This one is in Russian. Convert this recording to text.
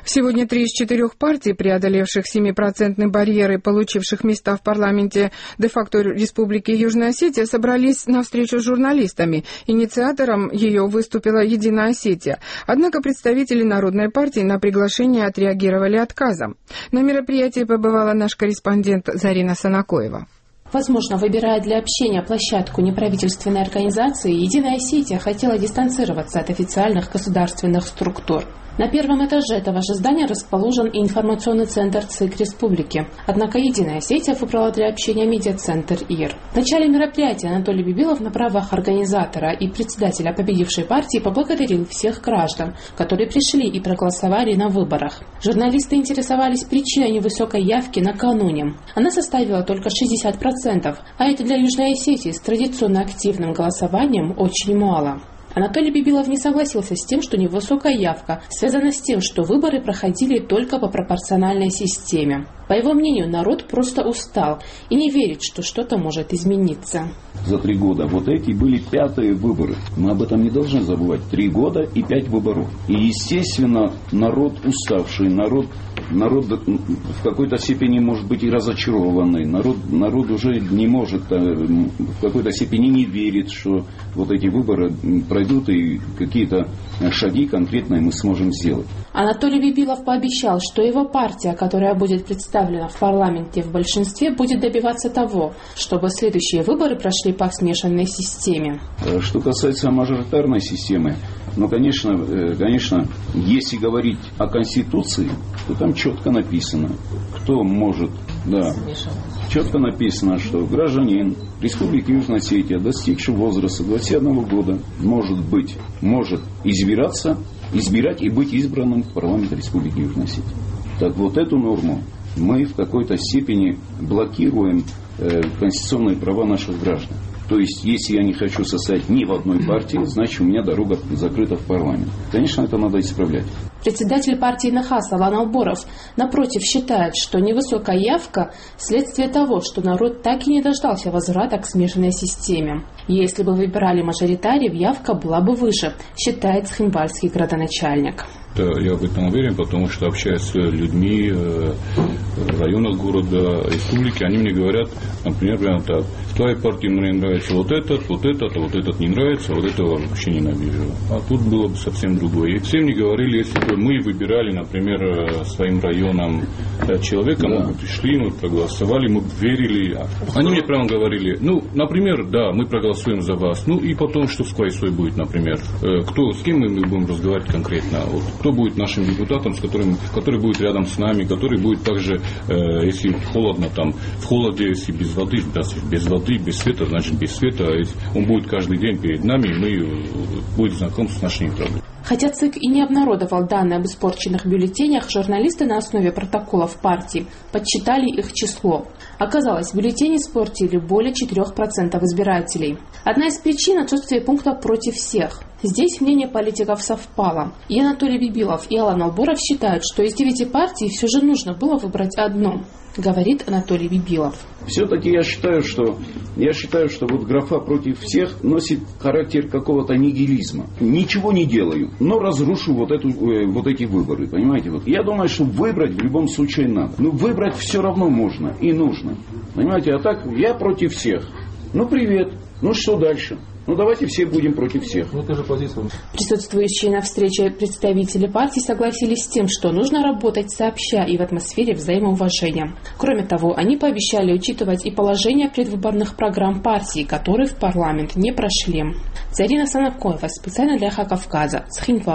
Сегодня 3 из 4 партий, преодолевших 7% барьер и получивших места в парламенте де-факто Республики Южная Осетия, собрались на встречу с журналистами. Инициатором ее выступила Единая Осетия. Однако представители Народной партии на приглашение отреагировали отказом. На мероприятии побывала наш корреспондент Зарина Санакоева. Возможно, выбирая для общения площадку неправительственной организации, Единая Осетия хотела дистанцироваться от официальных государственных структур. На первом этаже этого же здания расположен и информационный центр ЦИК Республики. Однако Единая Осетия выбрала для общения медиацентр ИР. В начале мероприятия Анатолий Бибилов на правах организатора и председателя победившей партии поблагодарил всех граждан, которые пришли и проголосовали на выборах. Журналисты интересовались причиной невысокой явки накануне. Она составила только 60%, а это для Южной Осетии с традиционно активным голосованием очень мало. Анатолий Бибилов не согласился с тем, что невысокая явка связана с тем, что выборы проходили только по пропорциональной системе. По его мнению, народ просто устал и не верит, что что-то может измениться. За 3 года вот эти были 5-е выборы. Мы об этом не должны забывать. 3 года и 5 выборов. И, естественно, народ уставший, народ в какой-то степени может быть и разочарованный. Народ уже не может, в какой-то степени не верит, что вот эти выборы пройдут и какие-то шаги конкретные мы сможем сделать. Анатолий Бибилов пообещал, что его партия, которая будет представлена в парламенте в большинстве, будет добиваться того, чтобы следующие выборы прошли по смешанной системе. Что касается мажоритарной системы, конечно, если говорить о Конституции, то там четко написано, кто может, четко написано, что гражданин Республики Южная Осетия, достигший возраста 21 года, может избирать и быть избранным в парламент Республики Южная Осетия. Так вот эту норму мы в какой-то степени блокируем конституционные права наших граждан. То есть, если я не хочу состоять ни в одной партии, значит, у меня дорога закрыта в парламент. Конечно, это надо исправлять. Председатель партии НХАС Алан Алборов, напротив, считает, что невысокая явка – следствие того, что народ так и не дождался возврата к смешанной системе. Если бы выбирали мажоритариев, явка была бы выше, считает схимбальский градоначальник. Я в этом уверен, потому что общаясь с людьми в районах города, республики, они мне говорят, например, прямо так: в твоей партии мне нравится вот этот, а вот этот не нравится, а вот этого вообще ненавижу. А тут было бы совсем другое. И все мне говорили, если бы мы выбирали, например, своим районом человека, мы бы пришли, мы проголосовали, мы бы верили. Они мне прямо говорили, например, мы проголосуем за вас, и потом, что с Квайсой будет, например, с кем мы будем разговаривать конкретно, кто будет нашим депутатом, который будет рядом с нами, который будет также, если холодно, в холоде, если без воды, без света, значит без света, он будет каждый день перед нами, и мы будем знакомы с нашими проблемами. Хотя ЦИК и не обнародовал данные об испорченных бюллетенях, журналисты на основе протоколов партии подсчитали их число. Оказалось, бюллетени испортили более 4% избирателей. Одна из причин – отсутствие пункта «против всех». Здесь мнение политиков совпало. И Анатолий Бибилов, и Алан Алборов считают, что из 9 партий все же нужно было выбрать одну, говорит Анатолий Бибилов. Все-таки я считаю, что вот графа «против всех» носит характер какого-то нигилизма. Ничего не делаю, но разрушу вот эти выборы, понимаете? Я думаю, что выбрать в любом случае надо. Выбрать все равно можно и нужно, понимаете? А так я против всех. Привет, что дальше? Давайте все будем против всех. Это же позиция. Присутствующие на встрече представители партии согласились с тем, что нужно работать сообща и в атмосфере взаимоуважения. Кроме того, они пообещали учитывать и положения предвыборных программ партии, которые в парламент не прошли. Зарина Санакоева, специально для Кавказа, Схинвал.